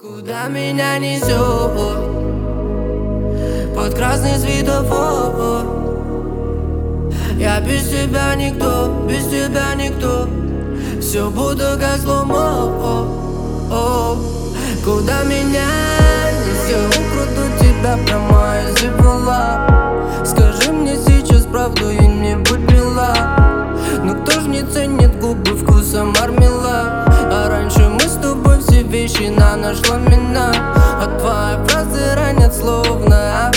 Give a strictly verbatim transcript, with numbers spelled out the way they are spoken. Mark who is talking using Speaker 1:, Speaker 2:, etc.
Speaker 1: Куда меня несет? Под красный светофор. Я без тебя никто, без тебя никто. Все буду как слоумо. Куда меня несет? Украду тебя прямо из его. Скажи мне сейчас правду и не будь мила. Но кто ж не ценит губы вкусом мармелад? А раньше мы с тобой все вещи на наш ламинат. А твои фразы ранят словно